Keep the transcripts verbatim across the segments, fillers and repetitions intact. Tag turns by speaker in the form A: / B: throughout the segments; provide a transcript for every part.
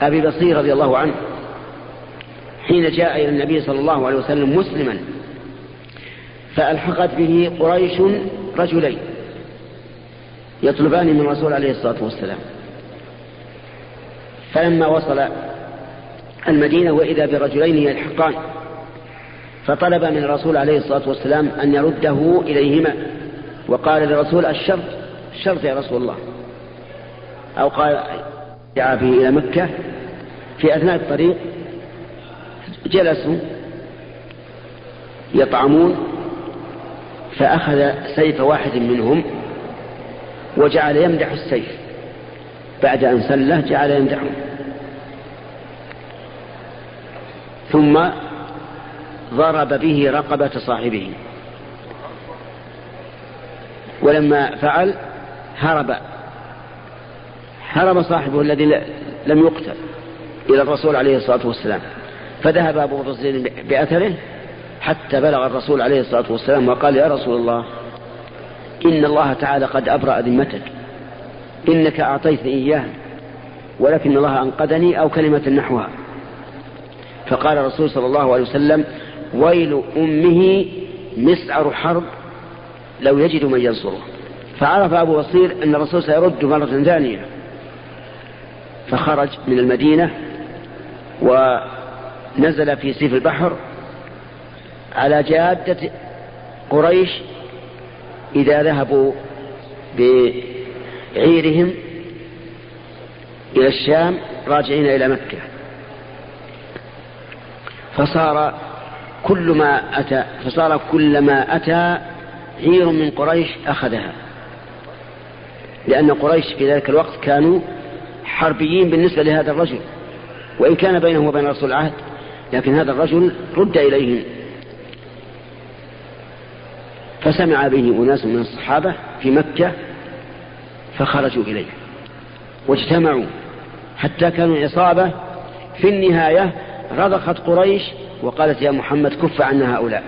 A: أبي بصير رضي الله عنه حين جاء إلى النبي صلى الله عليه وسلم مسلما، فألحقت به قريش رجلين يطلبان من الرسول عليه الصلاة والسلام. فلما وصل المدينة وإذا برجلين يلحقان، فطلب من الرسول عليه الصلاة والسلام أن يرده إليهما، وقال للرسول الشرط الشرط يا رسول الله، أو قال دعا به إلى مكة. في أثناء الطريق جلسوا يطعمون، فأخذ سيف واحد منهم وجعل يمدح السيف، بعد أن سله جعل يمدحه، ثم ضرب به رقبة صاحبه، ولما فعل هرب هرب صاحبه الذي لم يقتل إلى الرسول عليه الصلاة والسلام. فذهب أبو بصير بأثره حتى بلغ الرسول عليه الصلاة والسلام وقال يا رسول الله إن الله تعالى قد أبرأ ذمتك، إنك أعطيتني إياه ولكن الله أنقذني، أو كلمة نحوها. فقال الرسول صلى الله عليه وسلم ويل أمه مسعر حرب لو يجد من ينصره. فعرف أبو بصير أن الرسول سيرد مرة ثانية، فخرج من المدينة ونزل في سيف البحر على جادة قريش إذا ذهبوا بعيرهم إلى الشام راجعين إلى مكة. فصار كل ما أتى فصار كل ما أتى عير من قريش أخذها، لأن قريش في ذلك الوقت كانوا حربيين بالنسبة لهذا الرجل، وإن كان بينه وبين رسول العهد، لكن هذا الرجل رد إليهم. فسمع به أناس من الصحابة في مكة فخرجوا إليه واجتمعوا حتى كانوا عصابة. في النهاية رضخت قريش وقالت يا محمد كف عنا هؤلاء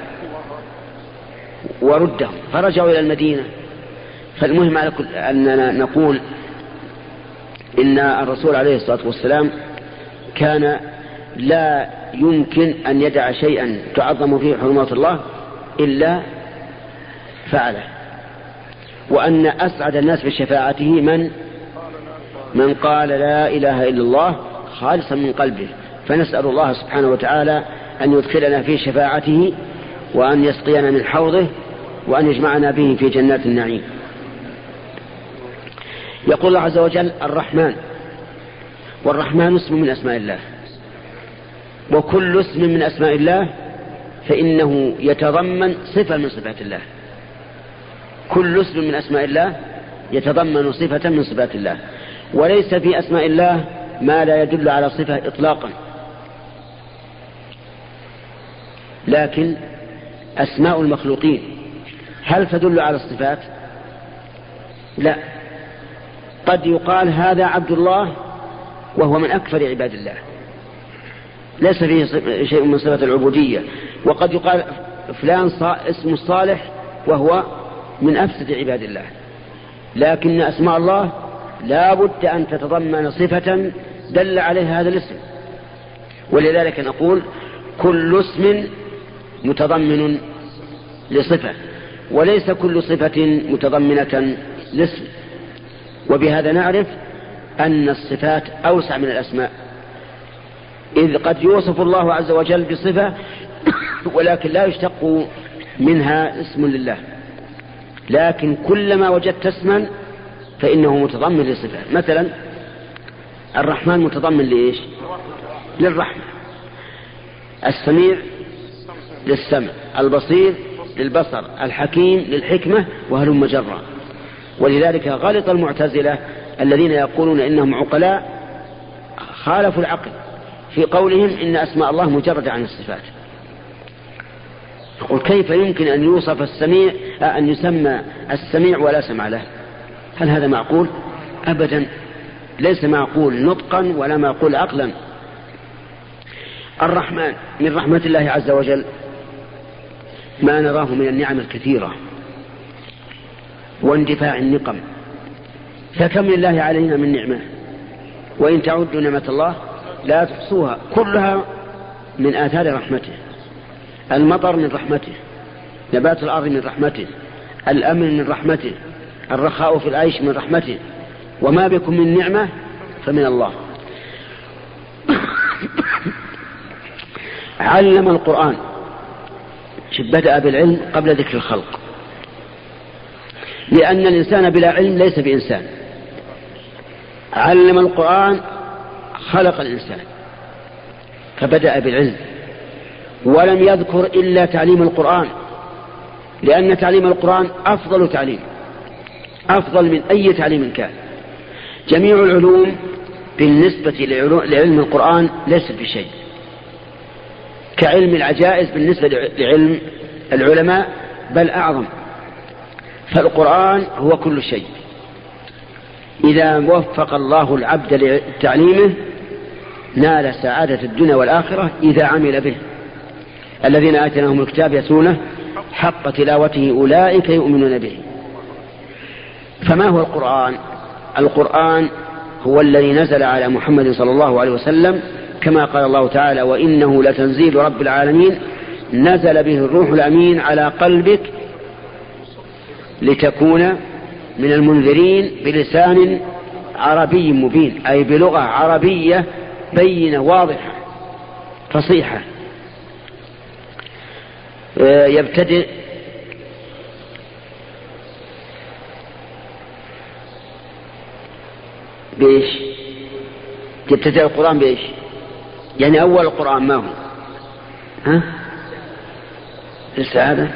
A: وردهم، فرجعوا إلى المدينة. فالمهم أننا نقول إن الرسول عليه الصلاة والسلام كان لا يمكن أن يدع شيئا تعظم فيه حرمات الله إلا فعله، وأن أسعد الناس بشفاعته من من قال لا إله إلا الله خالصا من قلبه. فنسأل الله سبحانه وتعالى أن يدخلنا في شفاعته، وأن يسقينا من حوضه، وأن يجمعنا به في جنات النعيم. يقول الله عز وجل الرحمن، والرحمن اسم من أسماء الله، وكل اسم من أسماء الله فإنه يتضمن صفة من صفات الله. كل اسم من أسماء الله يتضمن صفة من صفات الله، وليس في أسماء الله ما لا يدل على صفة إطلاقا. لكن أسماء المخلوقين هل تدل على الصفات؟ لا. قد يقال هذا عبد الله وهو من أكثر عباد الله، ليس فيه شيء من صفة العبودية. وقد يقال فلان اسم الصالح وهو من أفسد عباد الله. لكن أسماء الله لا بد أن تتضمن صفة دل عليها هذا الاسم. ولذلك نقول كل اسم متضمن لصفة، وليس كل صفة متضمنة لاسم. وبهذا نعرف أن الصفات أوسع من الأسماء، إذ قد يوصف الله عز وجل بصفة ولكن لا يشتق منها اسم لله. لكن كلما وجدت اسما فإنه متضمن لصفة. مثلا الرحمن متضمن لإيش؟ للرحمة. السميع للسمع، البصير للبصر، الحكيم للحكمة، وهلم جرا. ولذلك غلط المعتزلة الذين يقولون إنهم عقلاء، خالفوا العقل في قولهم إن أسماء الله مجرد عن الصفات. يقول كيف يمكن أن يوصف السميع أن يسمى السميع ولا سمع له؟ هل هذا معقول؟ أبدا، ليس معقول نطقا ولا معقول عقلا. الرحمن من رحمة الله عز وجل ما نراه من النعم الكثيرة واندفاع النقم، فكم لله علينا من نعمة، وإن تعدوا نعمة الله لا تحصوها كلها من آثار رحمته. المطر من رحمته، نبات الأرض من رحمته، الأمن من رحمته، الرخاء في العيش من رحمته، وما بكم من نعمة فمن الله. علم القرآن، بدأ بالعلم قبل ذكر الخلق، لأن الإنسان بلا علم ليس بإنسان. علم القرآن خلق الإنسان فبدأ بالعلم، ولم يذكر إلا تعليم القرآن، لأن تعليم القرآن أفضل تعليم، أفضل من أي تعليم كان. جميع العلوم بالنسبة لعلم القرآن ليست بشيء، كعلم العجائز بالنسبة لعلم العلماء بل أعظم. فالقرآن هو كل شيء. إذا وفق الله العبد لتعليمه نال سعادة الدنيا والآخرة إذا عمل به. الذين آتيناهم الكتاب يتلونه حق تلاوته أولئك يؤمنون به. فما هو القرآن؟ القرآن هو الذي نزل على محمد صلى الله عليه وسلم، كما قال الله تعالى: وإنه لتنزيل رب العالمين نزل به الروح الأمين على قلبك لتكون من المنذرين بلسان عربي مبين، أي بلغة عربية بينة واضحة فصيحة. يبتدئ بإيش؟ يبتدئ القرآن بإيش؟ يعني أول القرآن ما هو؟ ها؟ السعادة.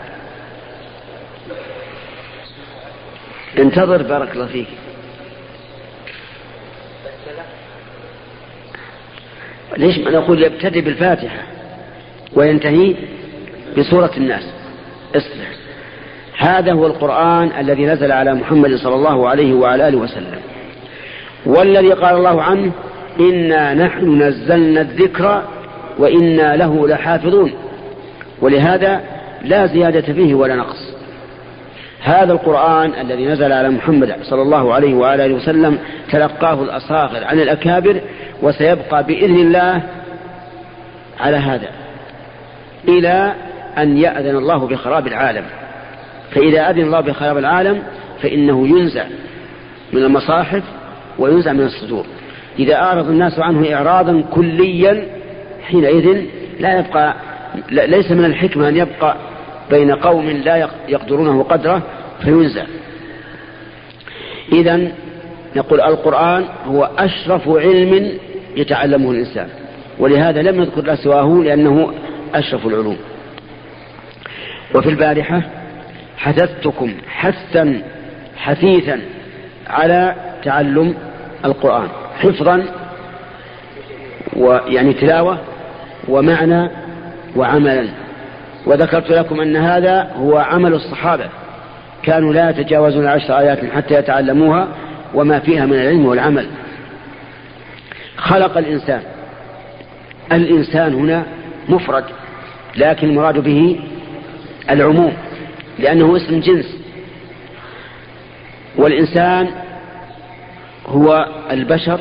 A: انتظر بارك الله فيك. ليش ما نقول يبتدئ بالفاتحة وينتهي بسورة الناس؟ اصلح. هذا هو القرآن الذي نزل على محمد صلى الله عليه وعلى آله وسلم، والذي قال الله عنه: إنا نحن نزلنا الذكر وإنا له لحافظون. ولهذا لا زيادة فيه ولا نقص. هذا القرآن الذي نزل على محمد صلى الله عليه وعلى آله وسلم تلقاه الأصاغر عن الأكابر، وسيبقى بإذن الله على هذا إلى أن يأذن الله بخراب العالم. فإذا أذن الله بخراب العالم فإنه ينزع من المصاحف وينزع من الصدور. إذا أعرض الناس عنه إعراضا كليا حينئذ لا يبقى، ليس من الحكمة أن يبقى بين قوم لا يقدرونه قدره فينزع. إذن نقول القرآن هو أشرف علم يتعلمه الإنسان، ولهذا لم يذكر له سواه لأنه أشرف العلوم. وفي البارحة حثثتكم حثا حثيثا على تعلم القرآن حفظا ويعني تلاوة ومعنى وعملا. وذكرت لكم أن هذا هو عمل الصحابة، كانوا لا يتجاوزون عشر آيات حتى يتعلموها وما فيها من العلم والعمل. خلق الإنسان. الإنسان هنا مفرد، لكن المراد به العموم لأنه اسم جنس. والإنسان هو البشر،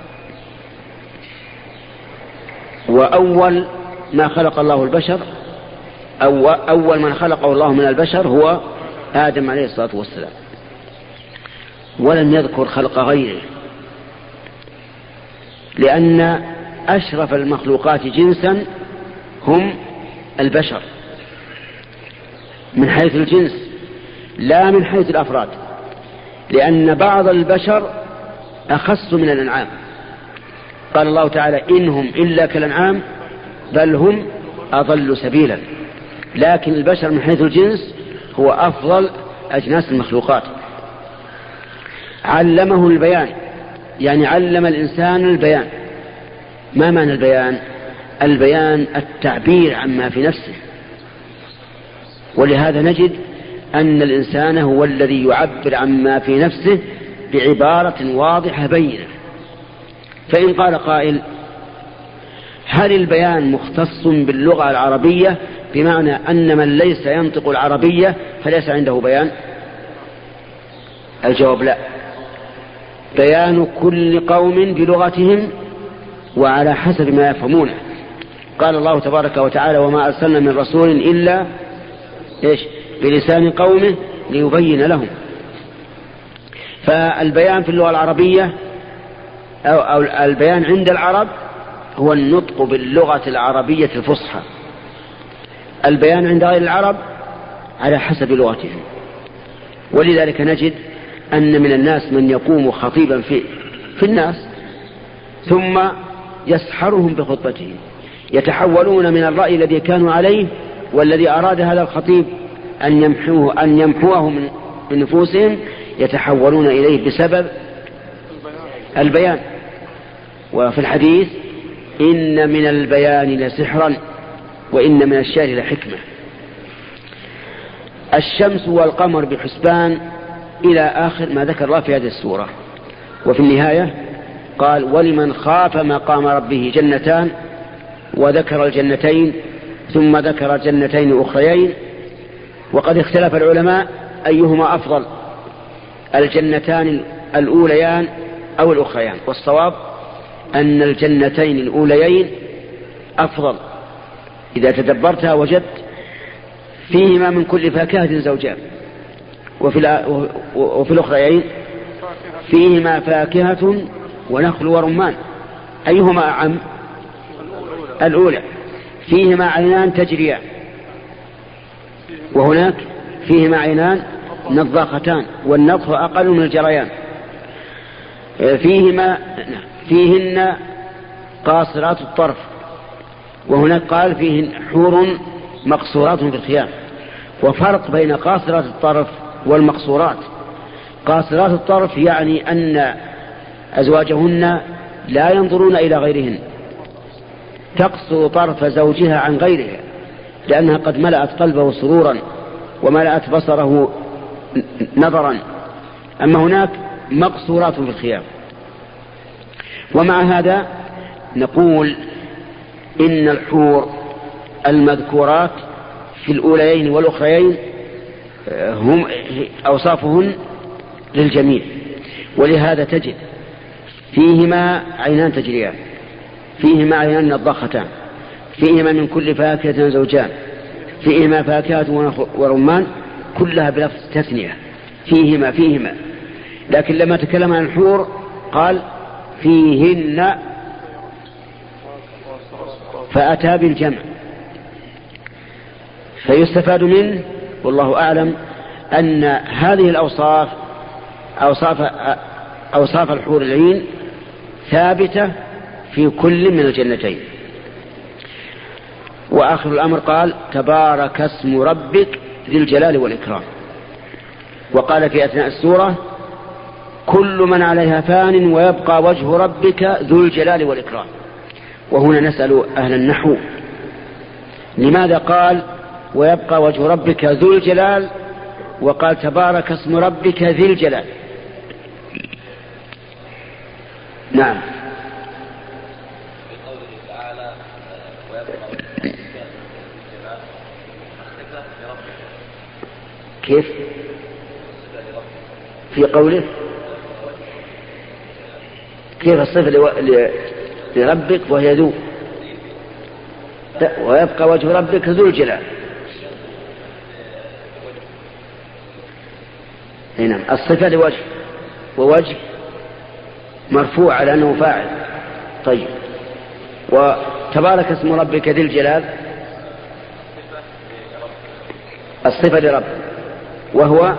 A: وأول ما خلق الله البشر أو أول من خلقه الله من البشر هو آدم عليه الصلاة والسلام، ولم يذكر خلق غيره، لأن أشرف المخلوقات جنسا هم البشر من حيث الجنس لا من حيث الأفراد، لأن بعض البشر أخص من الأنعام. قال الله تعالى: إنهم إلا كالأنعام بل هم أضل سبيلا. لكن البشر من حيث الجنس هو أفضل أجناس المخلوقات. علمه البيان، يعني علم الإنسان البيان. ما معنى البيان؟ البيان التعبير عما في نفسه، ولهذا نجد أن الإنسان هو الذي يعبر عما في نفسه بعبارة واضحة بينة. فإن قال قائل: هل البيان مختص باللغة العربية بمعنى أن من ليس ينطق العربية فليس عنده بيان؟ الجواب لا. بيان كل قوم بلغتهم وعلى حسب ما يفهمونه. قال الله تبارك وتعالى: وما أرسلنا من رسول إلا إيش بلسان قومه ليبين لهم. فالبيان في اللغة العربية أو, أو البيان عند العرب هو النطق باللغة العربية الفصحى. البيان عند غير العرب على حسب لغتهم. ولذلك نجد أن من الناس من يقوم خطيبا في, في الناس ثم يسحرهم بخطبته، يتحولون من الرأي الذي كانوا عليه والذي أراد هذا الخطيب أن يمحوه, أن يمحوه من نفوسهم، يتحولون إليه بسبب البيان. وفي الحديث: إن من البيان لسحرا وإن من الشعر لحكمة. الشمس والقمر بحسبان إلى آخر ما ذكر الله في هذه السورة. وفي النهاية قال: ولمن خاف مقام ربه جنتان، وذكر الجنتين ثم ذكر جنتين أخريين. وقد اختلف العلماء أيهما أفضل، الجنتان الأوليان أو الأخريان، والصواب أن الجنتين الأوليين أفضل. إذا تدبرتها وجدت فيهما من كل فاكهة زوجان، وفي, وفي الأخريين فيهما فاكهة ونخل ورمان. أيهما أعم؟ الأولى. فيهما عينان تجريان، وهناك فيهما عينان نضاختان، والنضخ أقل من الجريان. فيهما فيهن قاصرات الطرف، وهناك قال فيهن حور مقصورات في الخيام. وفرق بين قاصرات الطرف والمقصورات: قاصرات الطرف يعني أن أزواجهن لا ينظرون إلى غيرهن، تقصر طرف زوجها عن غيرها لأنها قد ملأت قلبه سرورا وملأت بصره نظرا. أما هناك مقصورات في الخيام. ومع هذا نقول إن الحور المذكورات في الأوليين والأخريين هم أوصافهن للجميع. ولهذا تجد فيهما عينان تجريان، فيهما عينان نضاختان، فيهما من كل فاكهة زوجان، فيهما فاكهة ورمان، كلها بلفظ تثنية: فيهما فيهما. لكن لما تكلم عن الحور قال فيهن، فأتى بالجمع. فيستفاد منه والله أعلم أن هذه الأوصاف أوصاف, أوصاف الحور العين ثابتة في كل من الجنتين. وآخر الأمر قال: تبارك اسم ربك ذي الجلال والإكرام. وقال في أثناء السورة: كل من عليها فان ويبقى وجه ربك ذو الجلال والإكرام. وهنا نسأل أهل النحو: لماذا قال ويبقى وجه ربك ذو الجلال وقال تبارك اسم ربك ذي الجلال؟ نعم. كيف في قوله كيف الصفة لربك وهي ذو، ويبقى وجه ربك ذو الجلال؟ نعم، الصفة لوجه، ووجه مرفوع على أنه فاعل. طيب، وتبارك اسم ربك ذي الجلال الصفة لرب، وهو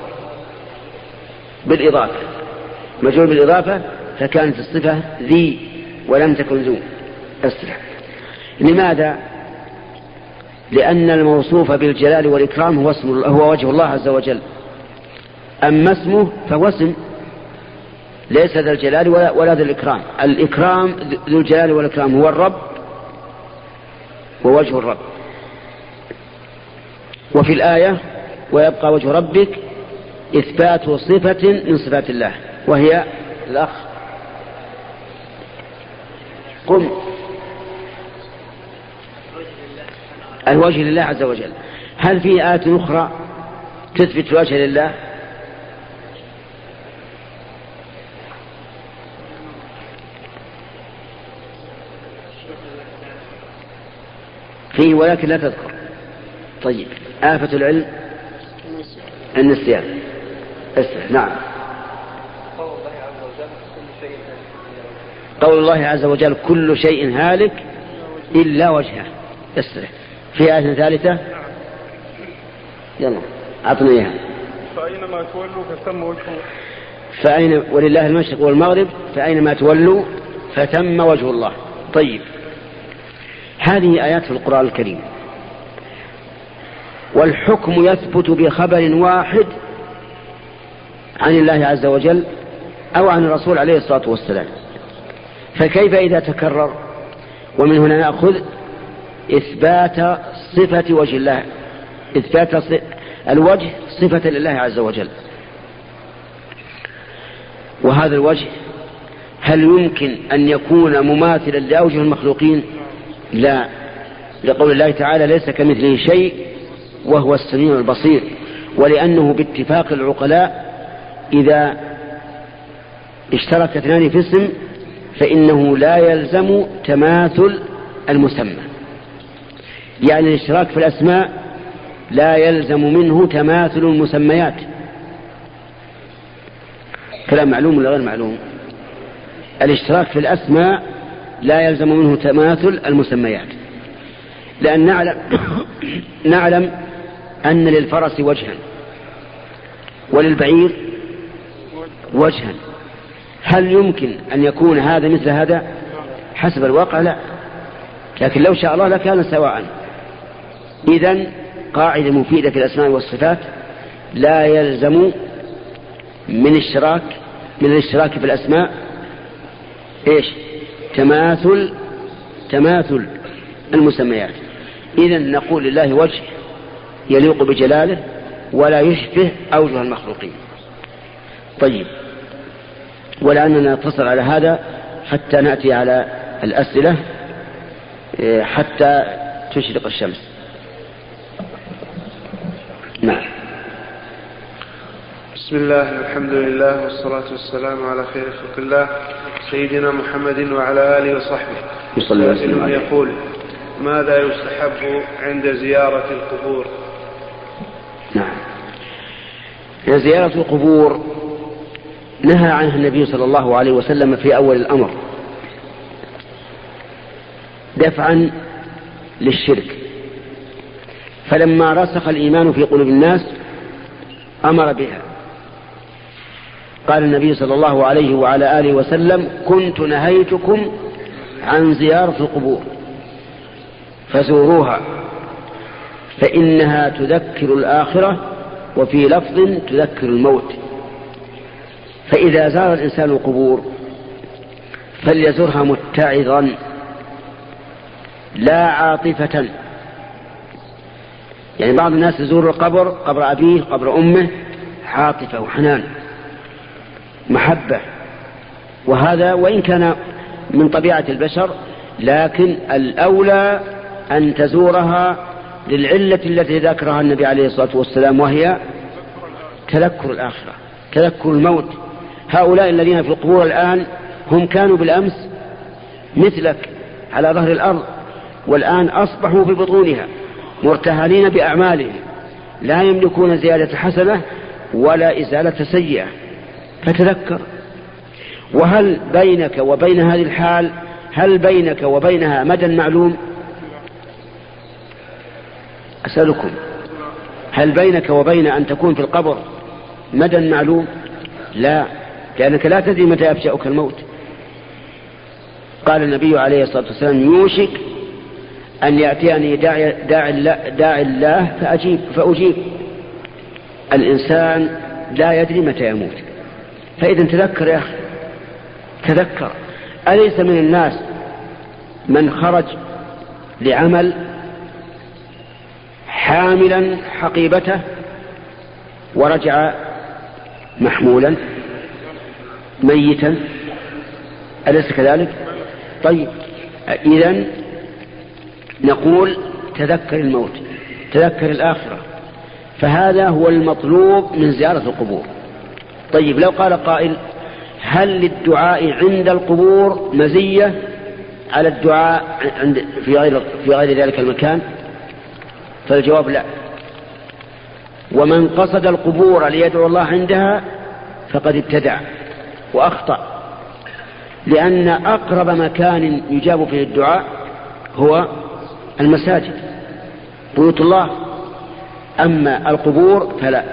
A: بالإضافة، مجرور بالإضافة، فكانت الصفة ذي ولم تكن ذو الصفة. لماذا؟ لأن الموصوف بالجلال والإكرام هو, اسم هو وجه الله عز وجل، أما اسمه فهو اسم ليس ذا الجلال ولا, ولا ذا الإكرام. الإكرام ذو الجلال والإكرام هو الرب ووجه الرب. وفي الآية ويبقى وجه ربك إثبات صفة من صفات الله، وهي الأخ قم الوجه لله عز وجل. هل في آيات أخرى تثبت الوجه لله؟ فيه ولكن لا تذكر. طيب آفة العلم النسيان. نعم. قول الله عز وجل كل شيء هالك إلا وجهه. يسرح. في آية ثالثة يلا أعطنا إياها.
B: فأينما تولوا فثم وجهه.
A: فأين ولله المشرق والمغرب فأينما تولوا فثم وجه الله. طيب هذه آيات في القرآن الكريم، والحكم يثبت بخبر واحد عن الله عز وجل أو عن الرسول عليه الصلاة والسلام، فكيف إذا تكرر؟ ومن هنا نأخذ إثبات صفة وجه الله، إثبات الوجه صفة لله عز وجل. وهذا الوجه هل يمكن أن يكون مماثلا لأوجه المخلوقين؟ لا، لقول الله تعالى ليس كمثله شيء وهو السميع البصير، ولأنه باتفاق العقلاء إذا اشترك اثنان في اسم فإنه لا يلزم تماثل المسمى، يعني الاشتراك في الأسماء لا يلزم منه تماثل المسميات. كلام معلوم ولا غير معلوم؟ الاشتراك في الأسماء لا يلزم منه تماثل المسميات، لأن نعلم, نعلم أن للفرس وجها وللبعير وجها، هل يمكن أن يكون هذا مثل هذا؟ حسب الواقع لا، لكن لو شاء الله لكان سواء. إذن قاعدة مفيدة في الأسماء والصفات، لا يلزم من اشتراك من الاشتراك في الأسماء إيش؟ تماثل تماثل المسميات. إذن نقول لله وجه يليق بجلاله ولا يشبه أوجه المخلوقين. طيب، ولأننا نتصل على هذا حتى نأتي على الأسئلة حتى تشرق الشمس. نعم.
B: بسم الله والحمد لله والصلاة والسلام على خير خلق الله سيدنا محمد وعلى آله وصحبه. سائل يقول: ماذا يستحب عند زيارة القبور؟
A: نعم، زيارة القبور نهى عنها النبي صلى الله عليه وسلم في أول الأمر دفعا للشرك، فلما رسخ الإيمان في قلوب الناس أمر بها. قال النبي صلى الله عليه وعلى آله وسلم: كنت نهيتكم عن زيارة القبور فزوروها فإنها تذكر الآخرة، وفي لفظ تذكر الموت. فإذا زار الإنسان القبور فليزرها متعظا لا عاطفة. يعني بعض الناس يزور القبر، قبر أبيه قبر أمه، عاطفة وحنان محبة، وهذا وإن كان من طبيعة البشر، لكن الأولى أن تزورها للعلة التي ذكرها النبي عليه الصلاة والسلام، وهي تذكر الآخرة، تذكر الموت. هؤلاء الذين في القبور الآن هم كانوا بالأمس مثلك على ظهر الأرض، والآن أصبحوا في بطونها مرتهنين بأعمالهم، لا يملكون زيادة حسنة ولا إزالة سيئة. فتذكر. وهل بينك وبين هذه الحال هل بينك وبينها مدى معلوم؟ أسألكم، هل بينك وبين أن تكون في القبر مدى معلوم؟ لا، لأنك لا تدري متى يفجأك الموت. قال النبي عليه الصلاة والسلام: يوشك أن يأتيني داعي, داعي, الله, داعي الله فأجيب فأجيب. الإنسان لا يدري متى يموت، فإذا تذكر يا أخي، تذكر. أليس من الناس من خرج لعمل حاملا حقيبته ورجع محمولا ميتا؟ أليس كذلك؟ طيب، إذن نقول تذكر الموت، تذكر الآخرة، فهذا هو المطلوب من زيارة القبور. طيب، لو قال قائل: هل للدعاء عند القبور مزية على الدعاء عند في غير في غير ذلك المكان؟ فالجواب لا. ومن قصد القبور ليدعو الله عندها فقد ابتدع وأخطأ، لأن أقرب مكان يجاب فيه الدعاء هو المساجد بيوت الله، أما القبور فلا.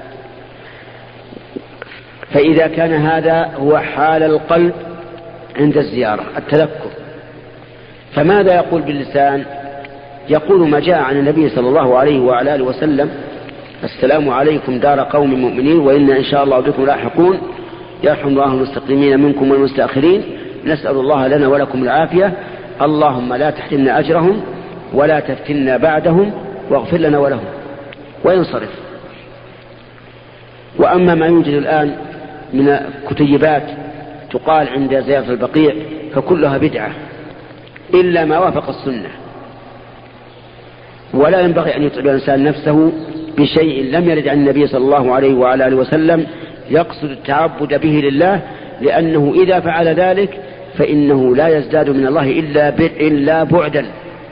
A: فإذا كان هذا هو حال القلب عند الزيارة التذكر، فماذا يقول باللسان؟ يقول ما جاء عن النبي صلى الله عليه وعلى آله وسلم: السلام عليكم دار قوم مؤمنين وإنا إن شاء الله بكم لاحقون، يرحم الله المستقدمين منكم والمستأخرين، نسأل الله لنا ولكم العافية، اللهم لا تحرمنا أجرهم ولا تفتنا بعدهم واغفر لنا ولهم، وينصرف. وأما ما يوجد الآن من كتيبات تقال عند زيارة البقيع فكلها بدعة إلا ما وافق السنة، ولا ينبغي أن يتعب الإنسان نفسه بشيء لم يرد عن النبي صلى الله عليه وعلى آله وسلم يقصد التعبد به لله، لأنه إذا فعل ذلك فإنه لا يزداد من الله إلا إلا بعدا.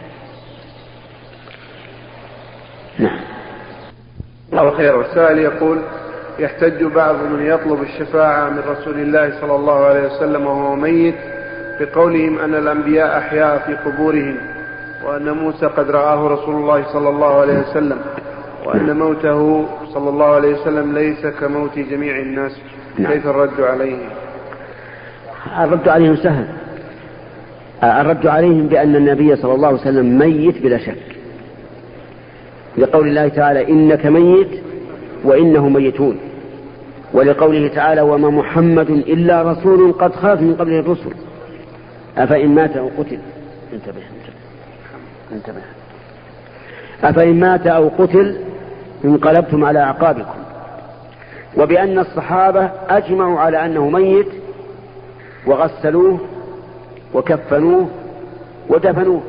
A: نعم.
B: الله خير. والسائل يقول: يحتج بعض من يطلب الشفاعة من رسول الله صلى الله عليه وسلم وهو ميت بقولهم أن الأنبياء أحياء في قبورهم، وأن موسى قد رآه رسول الله صلى الله عليه وسلم، وأن موته صلى الله عليه وسلم ليس كموت جميع الناس. كيف الرد عليهم؟
A: الرد عليهم سهل. الرد عليهم بأن النبي صلى الله عليه وسلم ميت بلا شك، لقول الله تعالى: إنك ميت وإنهم ميتون، ولقوله تعالى: وما محمد إلا رسول قد خلت من قبله الرسل أفإن مات أو قتل انتبه انتبه أفإن مات أو قتل انقلبتم على أعقابكم. وبأن الصحابة أجمعوا على أنه ميت وغسلوه وكفنوه ودفنوه.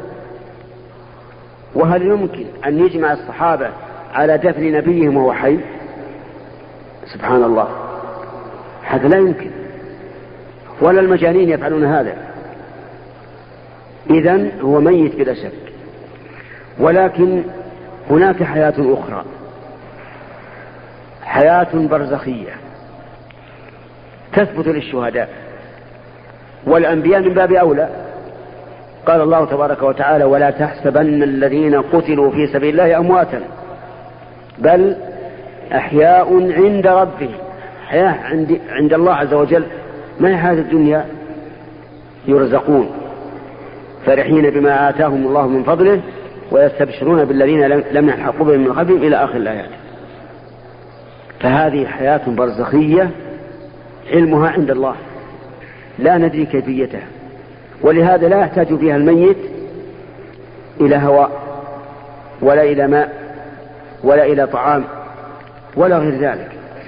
A: وهل يمكن أن يجمع الصحابة على دفن نبيهم وهو حي؟ سبحان الله، هذا لا يمكن، ولا المجانين يفعلون هذا. إذن هو ميت بلا شك. ولكن هناك حياة أخرى، حياة برزخية تثبت للشهداء والأنبياء من باب أولى. قال الله تبارك وتعالى: ولا تحسبن الذين قتلوا في سبيل الله أمواتا بل أحياء عند ربهم. حياة عند, عند الله عز وجل، ما هي حياة الدنيا. يرزقون فرحين بما آتاهم الله من فضله ويستبشرون بالذين لم يلحقوا بهم من قبلهم إلى آخر الآيات. فهذه حياة برزخية علمها عند الله لا ندري كيفيتها، ولهذا لا يحتاج فيها الميت إلى هواء ولا إلى ماء ولا إلى طعام ولا غير ذلك.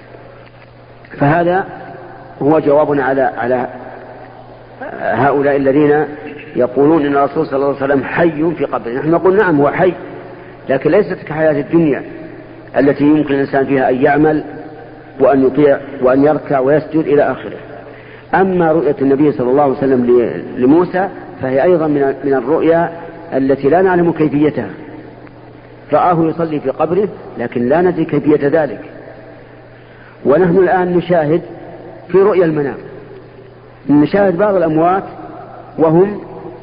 A: فهذا هو جوابنا على على هؤلاء الذين يقولون إن الرسول صلى الله عليه وسلم حي في قبره. نحن نقول نعم هو حي، لكن ليست كحياة الدنيا التي يمكن الإنسان فيها أن يعمل وأن يطيع وأن يركع ويسجد إلى آخره. أما رؤية النبي صلى الله عليه وسلم لموسى فهي أيضا من الرؤيا التي لا نعلم كيفيتها. رآه يصلي في قبره لكن لا ندري كيفية ذلك. ونحن الآن نشاهد في رؤيا المنام، نشاهد بعض الأموات وهم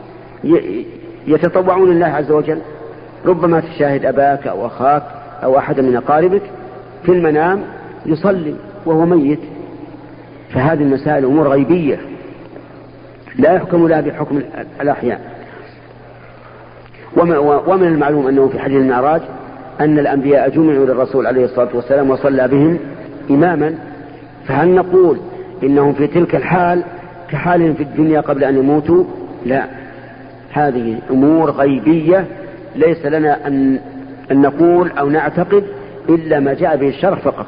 A: يتطوعون لله عز وجل. ربما تشاهد أباك أو أخاك أو أحد من أقاربك في المنام يصلي وهو ميت. فهذه المسائل أمور غيبية لا يحكم لها بحكم الأحياء. ومن المعلوم أنه في حديث المعراج أن الأنبياء جمعوا للرسول عليه الصلاة والسلام وصلى بهم إماما. فهل نقول إنهم في تلك الحال كحالهم في الدنيا قبل أن يموتوا؟ لا، هذه أمور غيبية ليس لنا أن, أن نقول أو نعتقد إلا ما جاء به الشرع فقط.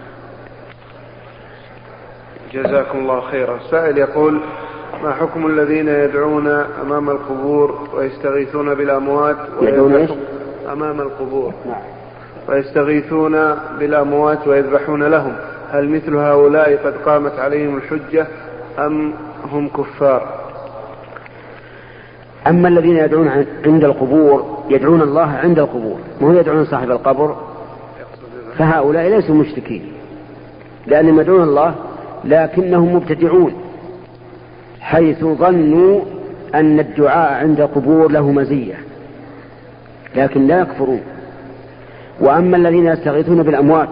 B: جزاكم الله خيرا. السائل يقول: ما حكم الذين يدعون أمام القبور ويستغيثون بالأموات ويذبحون أمام القبور ويستغيثون بالأموات ويذبحون لهم؟ هل مثل هؤلاء قد قامت عليهم الحجة أم هم كفار؟
A: أما الذين يدعون عند القبور يدعون الله عند القبور وهم يدعون صاحب القبر فهؤلاء ليسوا مشركين، لأنهم يدعون الله لكنهم مبتدعون حيث ظنوا أن الدعاء عند القبور له مزية، لكن لا يكفرون. وأما الذين يستغيثون بالأموات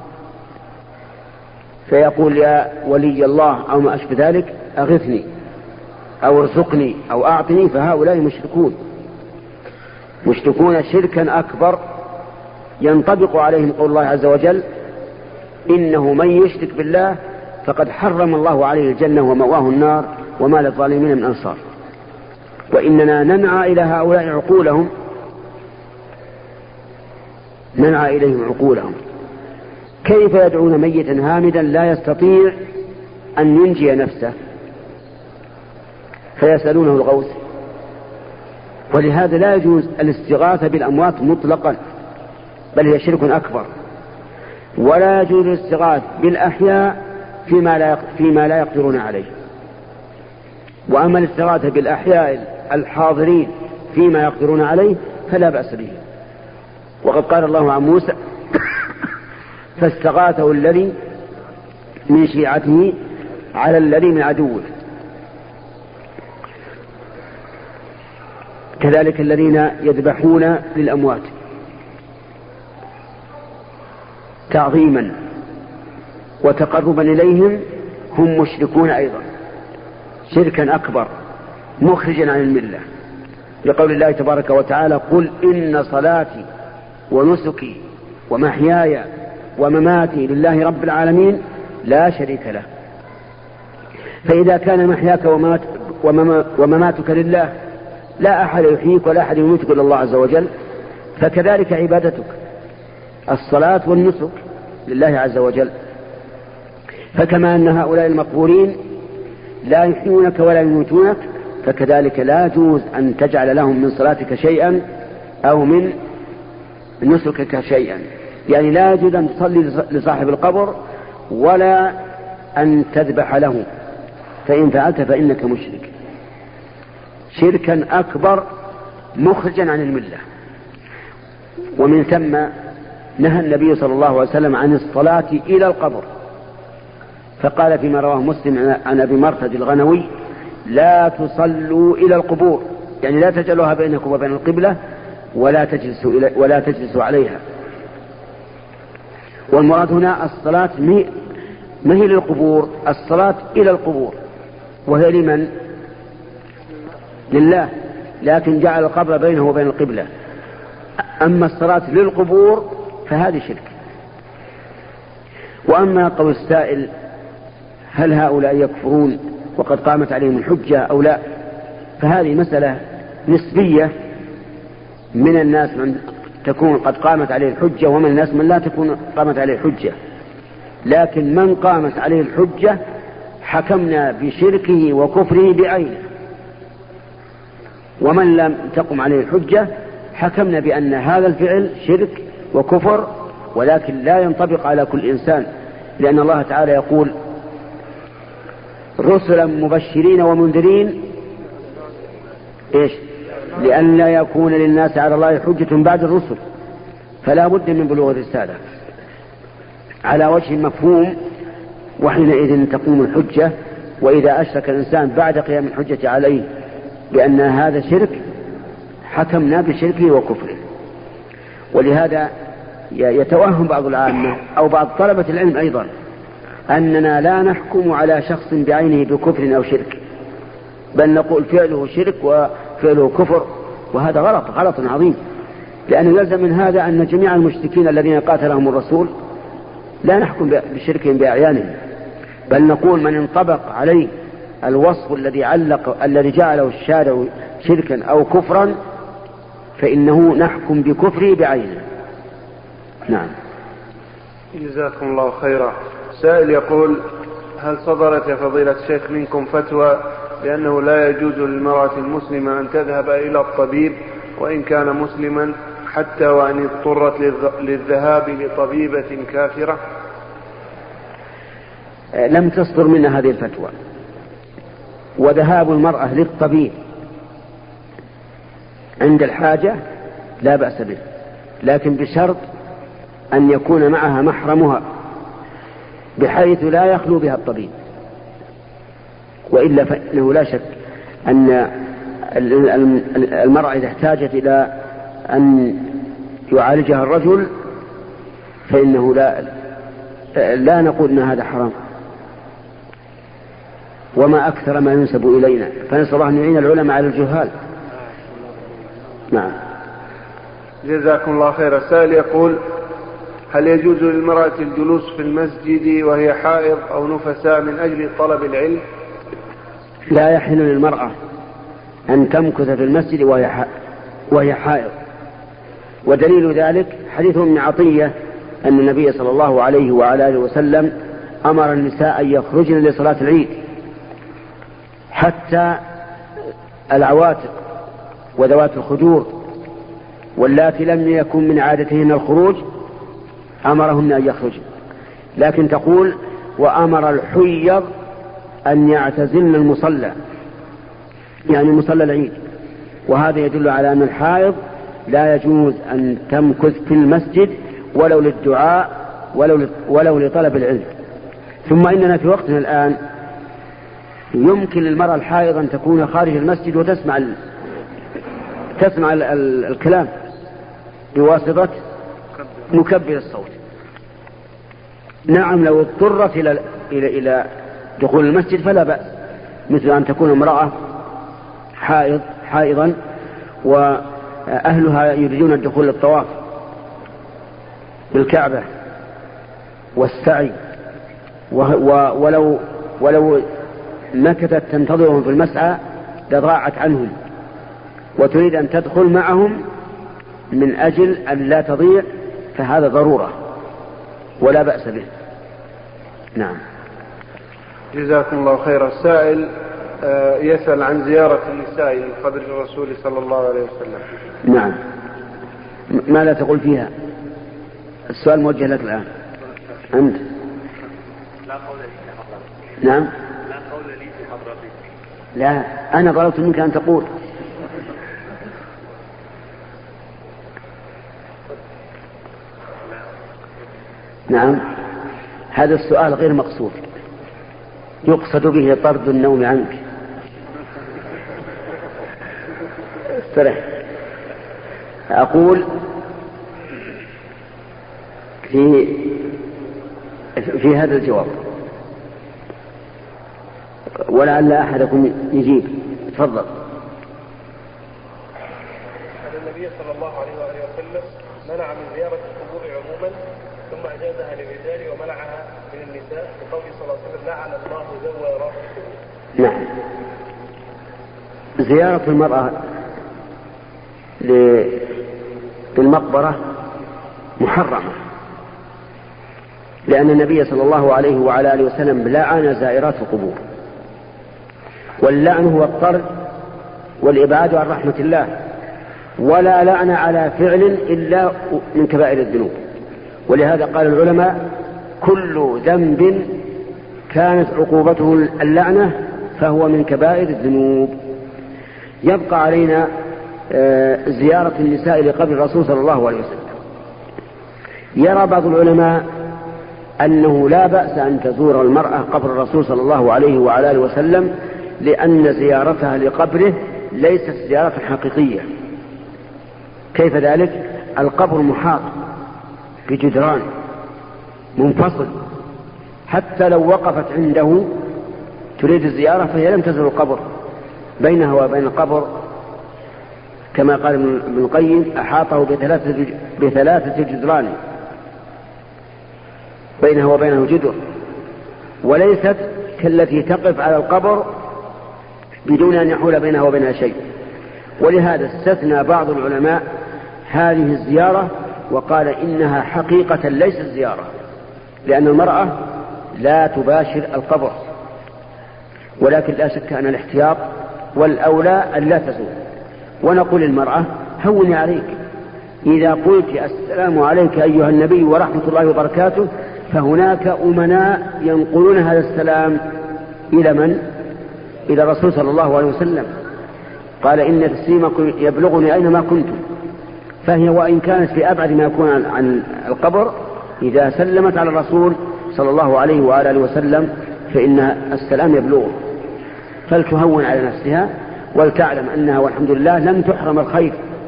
A: فيقول يا ولي الله أو ما أشبه ذلك أغثني أو ارزقني أو أعطني، فهؤلاء مشركون مشركون شركا أكبر ينطبق عليهم قول الله عز وجل إنه من يشرك بالله فقد حرم الله عليه الجنة ومأواه النار وما للظالمين من أنصار. وإننا ننعى إلى هؤلاء عقولهم ننعى إليهم عقولهم كيف يدعون ميتا هامدا لا يستطيع أن ينجي نفسه فيسألونه الغوث. ولهذا لا يجوز الاستغاثة بالأموات مطلقا، بل هي شرك أكبر. ولا يجوز الاستغاثة بالأحياء فيما لا فيما لا يقدرون عليه. وأما الاستغاثة بالأحياء الحاضرين فيما يقدرون عليه فلا بأس به. وقد قال الله عن موسى فاستغاثه الذي من شيعته على الذي من عدوه. كذلك الذين يذبحون للأموات تعظيما وتقربا إليهم هم مشركون أيضا شركا أكبر مخرجا عن الملة، لقول الله تبارك وتعالى قل إن صلاتي ونسكي ومحياي ومماتي لله رب العالمين لا شريك له. فإذا كان محياك ومماتك لله لا أحد يحييك ولا أحد يميتك إلا الله عز وجل، فكذلك عبادتك الصلاة والنسك لله عز وجل. فكما أن هؤلاء المقبورين لا يحيونك ولا يميتونك فكذلك لا يجوز أن تجعل لهم من صلاتك شيئا أو من نسكك شيئا، يعني لا يجوز أن تصلي لصاحب القبر ولا أن تذبح له، فإن فعلت فإنك مشرك شركا أكبر مخرجا عن الملة. ومن ثم نهى النبي صلى الله عليه وسلم عن الصلاة إلى القبر، فقال فيما رواه مسلم عن أبي مرثد الغنوي لا تصلوا إلى القبور، يعني لا تجعلوها بينكم وبين القبلة ولا تجلسوا, إلي ولا تجلسوا عليها. والمراد هنا الصلاة ما هي للقبور، الصلاة إلى القبور، وهي لمن؟ لله، لكن جعل القبر بينه وبين القبلة. أما الصلاة للقبور فهذه شرك. وأما قول السائل هل هؤلاء يكفرون وقد قامت عليهم الحجة أو لا، فهذه مسألة نسبية، من الناس من تكون قد قامت عليه الحجة ومن الناس من لا تكون قامت عليه الحجة، لكن من قامت عليه الحجة حكمنا بشركه وكفره بعينه، ومن لم تقم عليه الحجة حكمنا بأن هذا الفعل شرك وكفر، ولكن لا ينطبق على كل إنسان، لأن الله تعالى يقول رسلا مبشرين ومنذرين إيش؟ لأن لا يكون للناس على الله حجة بعد الرسل، فلا بد من بلوغ الرسالة على وجه مفهوم، وحينئذ تقوم الحجة. وإذا أشرك الإنسان بعد قيام الحجة عليه بأن هذا شرك حكمنا بشركه وكفره. ولهذا يتوهم بعض العامة أو بعض طلبة العلم أيضا أننا لا نحكم على شخص بعينه بكفر أو شرك، بل نقول فعله شرك وفعله كفر، وهذا غلط غلط عظيم، لأنه يلزم من هذا أن جميع المشركين الذين قاتلهم الرسول لا نحكم بشركهم بأعيانهم، بل نقول من انطبق عليه الوصف الذي علق الذي جعله الشارع شركا أو كفرا فإنه نحكم بكفره بعينه. نعم.
B: جزاكم الله خيرا. سائل يقول هل صدرت يا فضيلة الشيخ منكم فتوى بأنه لا يجوز للمرأة المسلمة أن تذهب إلى الطبيب وإن كان مسلما حتى وأن اضطرت للذهاب لطبيبة كافرة؟
A: لم تصدر منا هذه الفتوى. وذهاب المرأة للطبيب عند الحاجة لا بأس به، لكن بشرط أن يكون معها محرمها بحيث لا يخلو بها الطبيب، وإلا فإنه لا شك أن المرأة إذا احتاجت إلى أن يعالجها الرجل فإنه لا, لا نقول أن هذا حرام. وما أكثر ما ينسب إلينا، فنسأل الله أن يعين العلماء على الجهال. نعم.
B: جزاكم الله خير. السائل يقول: هل يجوز للمرأة الجلوس في المسجد وهي حائض أو نفساء من أجل طلب العلم؟
A: لا يحل للمرأة أن تمكث في المسجد وهي وهي حائض، ودليل ذلك حديث ابن عطية أن النبي صلى الله عليه وعلى آله وسلم أمر النساء أن يخرجن لصلاة العيد، حتى العواتق وذوات الخدور واللاتي لم يكن من عادتهن الخروج أمرهن أن يخرجن، لكن تقول: وأمر الحيض أن يعتزلن المصلى، يعني مصلى العيد. وهذا يدل على أن الحائض لا يجوز أن تمكث في المسجد ولو للدعاء ولو ولو لطلب العلم. ثم إننا في وقتنا الآن يمكن للمرأة الحائض أن تكون خارج المسجد وتسمع ال... تسمع ال... ال... الكلام بواسطة مكبر الصوت. نعم، لو اضطرت إلى إلى إلى دخول المسجد فلا بأس، مثل أن تكون امرأة حائض حائضا وأهلها يريدون الدخول للطواف بالكعبة والسعي، ولو ولو مكثت تنتظرهم في المسعى لضاعت عنهم، وتريد أن تدخل معهم من أجل أن لا تضيع، فهذا ضرورة ولا بأس به. نعم.
B: جزاكم الله خير. السائل يسأل عن زيارة النساء لقبر الرسول صلى الله عليه وسلم.
A: نعم. ما لا تقول فيها؟ السؤال موجه لك الآن أنت.
C: لا قول لي في حضرتك.
A: نعم.
C: لا قول لي في حضرتك.
A: لا، أنا طلبت منك أن تقول. نعم، هذا السؤال غير مقصود، يقصد به طرد النوم عنك. استرح. أقول في في هذا الجواب، ولعل أحدكم يجيب. تفضل.
C: النبي صلى الله عليه وآله وسلم منع من زيارة القبور عموما، ثم أجازها للرجال ومنعها من النساء، بقوله صلى الله عليه وسلم: لعن الله زوارات القبور.
A: نعم. زيارة المرأة للمقبرة محرمة، لأن النبي صلى الله عليه وعلى آله وسلم لعن زائرات القبور، واللعن هو الطرد والإبعاد عن رحمة الله، ولا لعن على فعل إلا من كبائر الذنوب. ولهذا قال العلماء: كل ذنب كانت عقوبته اللعنة فهو من كبائر الذنوب. يبقى علينا زيارة النساء لقبر الرسول صلى الله عليه وسلم. يرى بعض العلماء أنه لا بأس أن تزور المرأة قبر الرسول صلى الله عليه وعلى آله وسلم، لأن زيارتها لقبره ليست زيارة حقيقية. كيف ذلك؟ القبر محاط بجدران منفصل، حتى لو وقفت عنده تريد الزيارة فهي لم تزر القبر، بينها وبين القبر كما قال ابن القيم: أحاطه بثلاثة, بثلاثة جدران، بينها وبينه جدر، وليست كالتي تقف على القبر بدون أن يحول بينها وبينها شيء. ولهذا استثنى بعض العلماء هذه الزيارة وقال إنها حقيقة ليست زيارة، لأن المرأة لا تباشر القبر، ولكن لا شك أن الاحتياط والأولى أن لا تزور. ونقول للمرأة: هوني عليك، إذا قلت السلام عليك أيها النبي ورحمة الله وبركاته فهناك أمناء ينقلون هذا السلام إلى من؟ إلى الرسول صلى الله عليه وسلم. قال إن تسليمكم يبلغني أينما كنتم، فهي وإن كانت في أبعد ما يكون عن القبر إذا سلمت على الرسول صلى الله عليه وآله وسلم فإن السلام يبلغه، فلتهون على نفسها ولتعلم أنها والحمد لله لم تحرم الخير.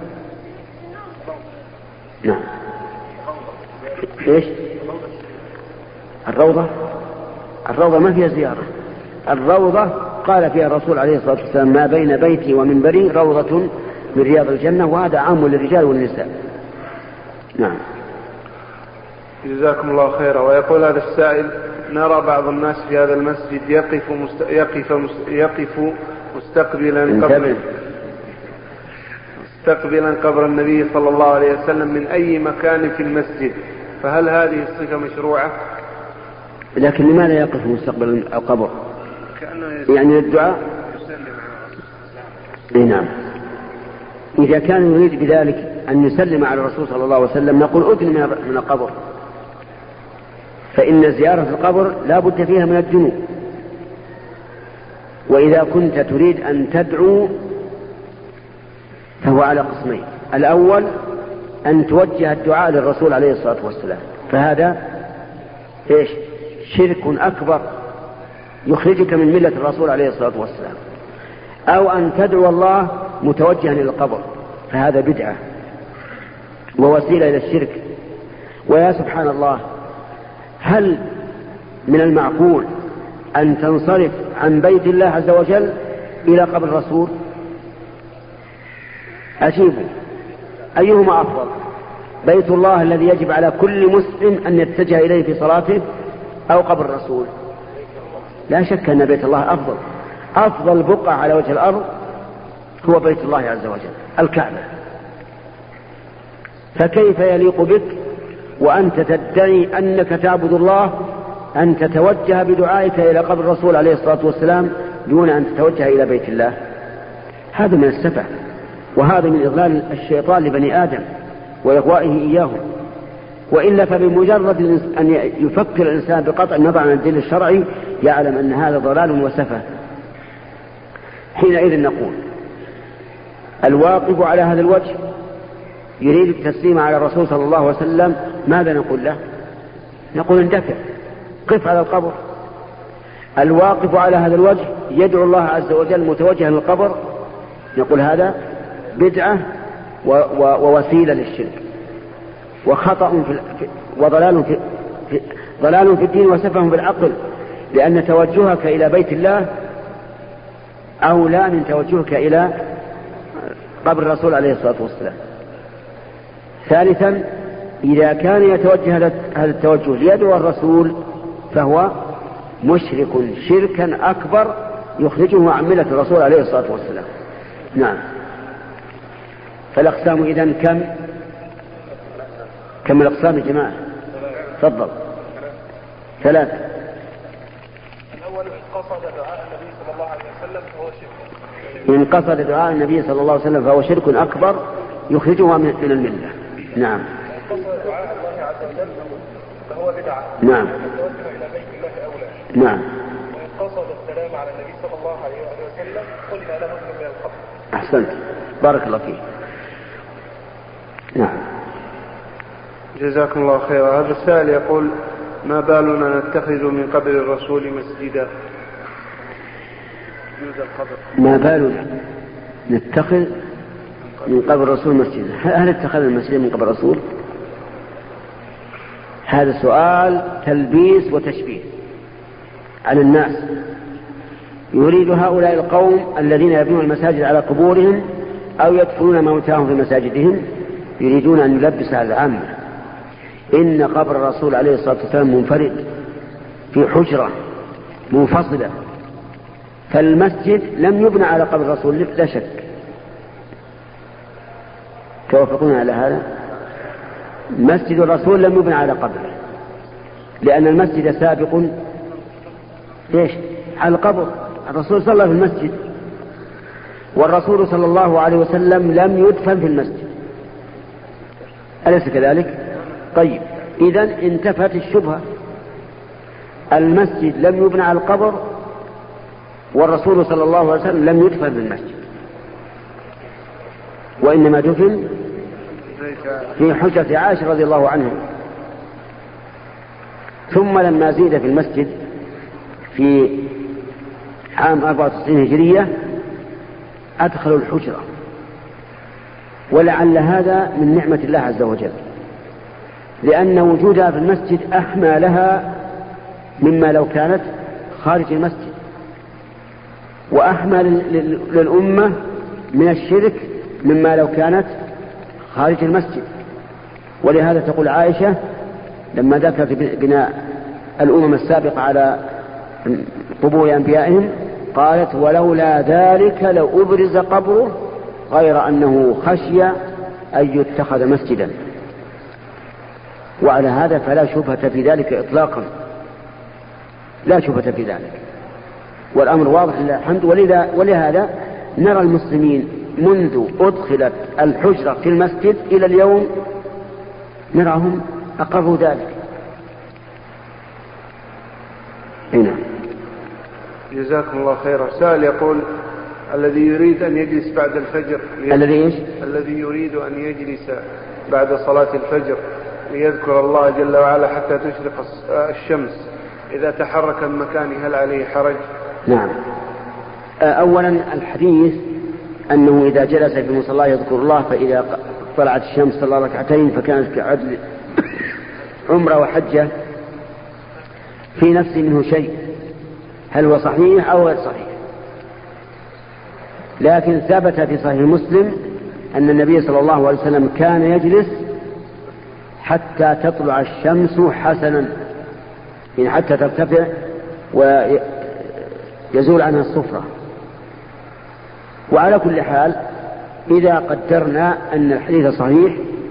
A: نعم. إيش؟ الروضة الروضة ما فيها زيارة. الروضة قال فيها الرسول عليه الصلاة والسلام ما بين بيتي ومنبري روضة من رياض الجنة، وهذا عام للرجال والنساء. نعم.
B: جزاكم الله خيرا. ويقول هذا السائل: نرى بعض الناس في هذا المسجد يقف مست... يقف مست... يقف مستقبلا قبر مستقبلا قبر النبي صلى الله عليه وسلم من أي مكان في المسجد، فهل هذه الصفة مشروعة؟
A: لكن لماذا يقف مستقبل القبر؟ يعني الدعاء. نعم. إذا كان يريد بذلك أن يسلم على الرسول صلى الله عليه وسلم نقول أدن من القبر، فإن زيارة القبر لا بد فيها من الجنوب. وإذا كنت تريد أن تدعو فهو على قسمين: الأول أن توجه الدعاء للرسول عليه الصلاة والسلام، فهذا إيش؟ شرك أكبر يخرجك من ملة الرسول عليه الصلاة والسلام. أو أن تدعو الله متوجها إلى القبر، فهذا بدعة ووسيلة إلى الشرك. ويا سبحان الله، هل من المعقول أن تنصرف عن بيت الله عز وجل إلى قبر الرسول؟ أجيبوا، أيهما أفضل؟ بيت الله الذي يجب على كل مسلم أن يتجه إليه في صلاته، أو قبر الرسول؟ لا شك أن بيت الله أفضل. أفضل بقعة على وجه الأرض هو بيت الله عز وجل، الكعبة. فكيف يليق بك وأنت تدعي أنك تعبد الله أن تتوجه بدعائك إلى قبر الرسول عليه الصلاة والسلام دون أن تتوجه إلى بيت الله؟ هذا من السفه، وهذا من إضلال الشيطان لبني آدم وإغوائه إياهم. وإلا فبمجرد أن يفكر الإنسان بقطع النظر عن الدين الشرعي يعلم أن هذا ضلال وسفه. حينئذ نقول: الواقف على هذا الوجه يريد التسليم على الرسول صلى الله عليه وسلم، ماذا نقول له؟ نقول: اندفع، قف على القبر. الواقف على هذا الوجه يدعو الله عز وجل متوجها للقبر، نقول هذا بدعة ووسيلة للشرك وخطأ في وضلال في, في ضلال في الدين وسفه في العقل، لأن توجهك إلى بيت الله أولى من توجهك إلى قبر الرسول عليه الصلاة والسلام. ثالثا، إذا كان يتوجه هذا التوجه ليدعو الرسول فهو مشرك شركا أكبر يخرجه عن ملة الرسول عليه الصلاة والسلام. نعم. فالأقسام إذن كم؟ كم الأقسام يا جماعة؟ تفضل. ثلاثة.
C: الأول: إن قصد دعاء النبي صلى الله عليه وسلم فهو شرك.
A: إن قصد دعاء النبي صلى الله عليه وسلم فهو شرك أكبر يخرجه من الملة. نعم.
C: إن قصد دعاء الله عز وجل فهو بدعة.
A: نعم.
C: يتوجه إلى بيت الله أولى.
A: نعم.
C: وإن قصد السلام على النبي صلى الله عليه وسلم قلنا له من القبر.
A: أحسنت، بارك الله فيك. نعم.
B: جزاكم الله خيرا. هذا السائل يقول: ما بالنا نتخذ من قبر الرسول مسجدا؟
A: ما بالنا نتخذ من قبر الرسول مسجدا؟ هل اتخذ المسجد من قبر الرسول؟ هذا سؤال تلبيس وتشبيه على الناس. يريد هؤلاء القوم الذين يبنون المساجد على قبورهم أو يدفنون موتاهم في مساجدهم يريدون أن يلبس على العامة. إن قبر الرسول عليه الصلاة والسلام منفرد في حجرة منفصلة، فالمسجد لم يبنى على قبر الرسول لا شك. توافقون على هذا؟ مسجد الرسول لم يبنى على قبره، لأن المسجد سابق إيش؟ على القبر. الرسول صلى في المسجد، والرسول صلى الله عليه وسلم لم يدفن في المسجد، أليس كذلك؟ طيب، إذن انتفت الشبهة. المسجد لم يبنى على القبر والرسول صلى الله عليه وسلم لم يدفن في المسجد، وإنما دفن في حجرة عائشة رضي الله عنها. ثم لما زيد في المسجد في عام أربعة وتسعين هجرية أدخلوا الحجرة، ولعل هذا من نعمة الله عز وجل، لأن وجودها في المسجد أحمى لها مما لو كانت خارج المسجد، وأحمى للأمة من الشرك مما لو كانت خارج المسجد. ولهذا تقول عائشة لما ذكرت بناء الأمم السابقة على قبور أنبيائهم قالت: ولولا ذلك لو أبرز قبره غير أنه خشي أن يتخذ مسجدا. وعلى هذا فلا شبهة في ذلك إطلاقا، لا شبهة في ذلك، والأمر واضح لله الحمد. ولذا ولهذا نرى المسلمين منذ أدخلت الحجرة في المسجد إلى اليوم نراهم أقروا ذلك. هنا
B: جزاكم الله خيرا. سائل يقول: الذي يريد أن يجلس بعد الفجر
A: الذي إيش؟
B: الذي يريد أن يجلس بعد صلاة الفجر ليذكر الله جل وعلا حتى تشرق الشمس، إذا تحرك من مكانه هل عليه حرج؟
A: نعم. أولا الحديث أنه إذا جلس في مصلاه يذكر الله فإذا طلعت الشمس صلى ركعتين فكانت كعدل عمرة وحجة، في نفس منه شيء، هل هو صحيح أو غير صحيح؟ لكن ثبت في صحيح مسلم أن النبي صلى الله عليه وسلم كان يجلس حتى تطلع الشمس حسنا، يعني حتى ترتفع ويزول عنها الصفرة. وعلى كل حال إذا قدرنا أن الحديث صحيح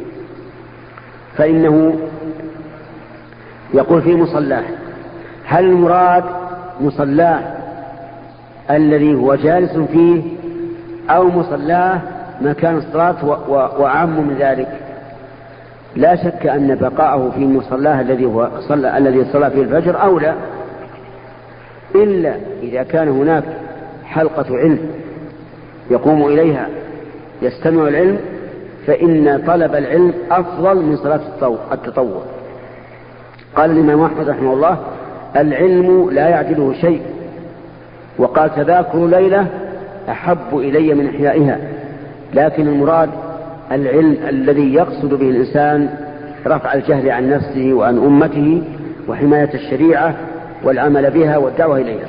A: فإنه يقول في مصلاه، هل المراد مصلاه الذي هو جالس فيه أو مصلاه مكان الصلاة وأعم من ذلك؟ لا شك أن بقاءه في مصلاه الذي هو صلى الذي صلى فيه الفجر أولى، إلا إذا كان هناك حلقة علم يقوم إليها يستمع العلم، فإن طلب العلم أفضل من صلاة التطوع. قال الإمام أحمد رحمه الله: العلم لا يعدله شيء، وقال: تذاكر ليلة أحب إلي من إحيائها. لكن المراد العلم الذي يقصد به الإنسان رفع الجهل عن نفسه وعن أمته وحماية الشريعة والعمل بها والدعوة إليها.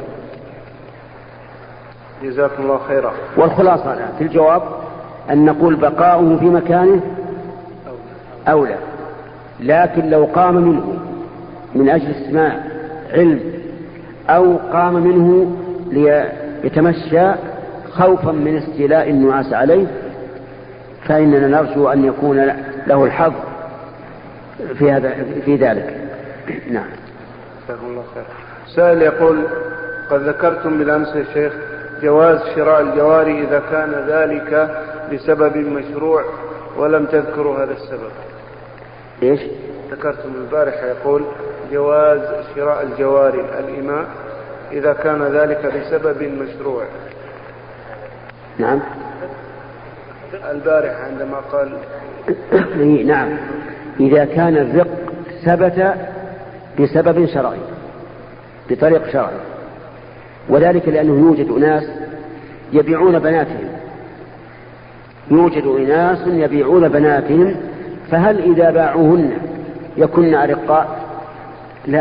B: جزاكم الله خيرا.
A: والخلاصة في الجواب أن نقول بقاؤه في مكانه أولى، لكن لو قام منه من أجل استماع علم أو قام منه ليتمشى خوفا من استيلاء النعاس عليه فإننا نرجو أن يكون له الحظ في هذا في ذلك. نعم.
B: جزاكم الله خير. سائل يقول: قد ذكرتم بالأمس يا شيخ جواز شراء الجواري إذا كان ذلك لسبب مشروع ولم تذكروا هذا السبب.
A: إيش؟
B: ذكرتم البارحة يقول جواز شراء الجواري الإماء إذا كان ذلك لسبب مشروع.
A: نعم.
B: البارحة عندما قال
A: نعم، إذا كان الرق ثبت بسبب شرعي بطريق شرعي، وذلك لأنه يوجد أناس يبيعون بناتهم يوجد أناس يبيعون بناتهم فهل إذا باعوهن يكن أرقاء؟ لا.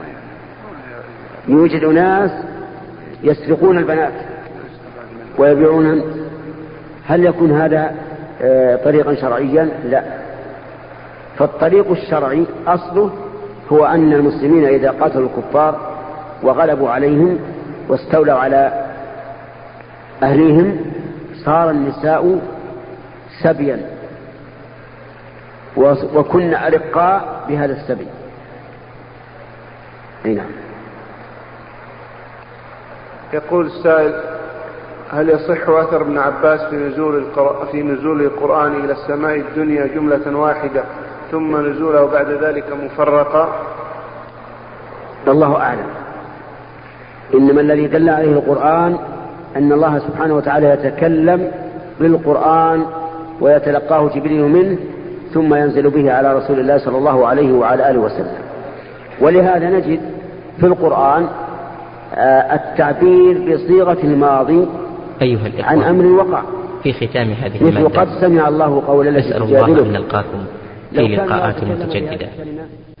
A: يوجد أناس يسرقون البنات ويبيعونهن، هل يكون هذا طريقا شرعيا؟ لا. فالطريق الشرعي أصله هو أن المسلمين إذا قاتلوا الكفار وغلبوا عليهم واستولوا على أهليهم صار النساء سبيا وكن أرقاء بهذا السبي. نعم.
B: يقول السائل: هل يصح أثر ابن عباس في نزول القرآن في نزول القرآن إلى السماء الدنيا جملة واحدة ثم نزوله بعد ذلك مفرقا؟
A: الله أعلم. إنما الذي دل عليه القرآن أن الله سبحانه وتعالى يتكلم بالقرآن ويتلقاه جبريل منه ثم ينزل به على رسول الله صلى الله عليه وعلى آله وسلم. ولهذا نجد في القرآن التعبير بصيغة الماضي
D: أيها الإخوة
A: عن أمر وقع
D: في ختام هذه
A: مثل
D: المادة.
A: قد سمع الله قول التي
D: أسأل الله أن نلقاكم في لقاءات متجددة.